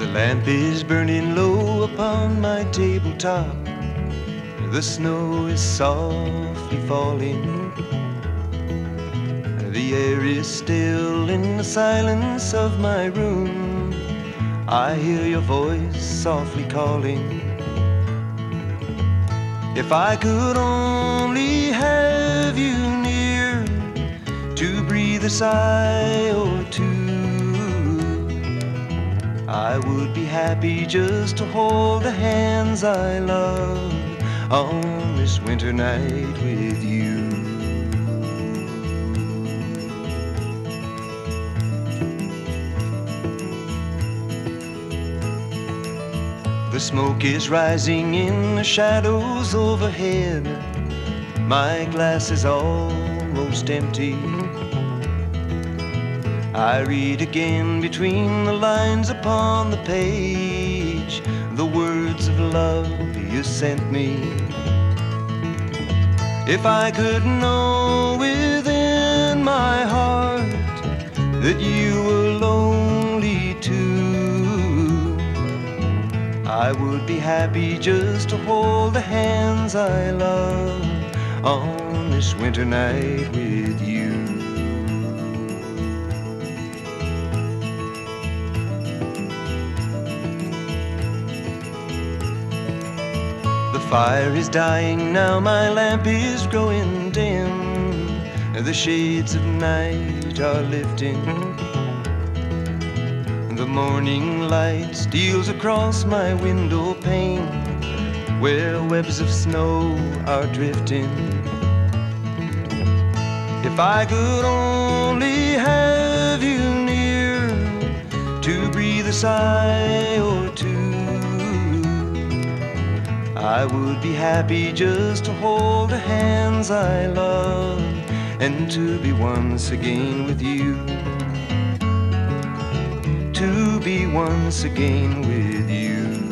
lamp is burning low upon my tabletop. The snow is softly falling. The air is still in the silence of my room. I hear your voice softly calling. If I could only have you near to breathe a sigh or two, I would be happy just to hold the hands I love on this winter night with you. The smoke is rising in the shadows overhead. My glass is almost empty. I read again between the lines upon the page the words of love you sent me. If I could know within my heart that you were lonely too, I would be happy just to hold the hands I love on this winter night with you. The fire is dying now, my lamp is growing dim. The shades of night are lifting. The morning light steals across my window pane where webs of snow are drifting. If I could only have you near to breathe a sigh or two, I would be happy just to hold the hands I love and to be once again with you. To be once again with you.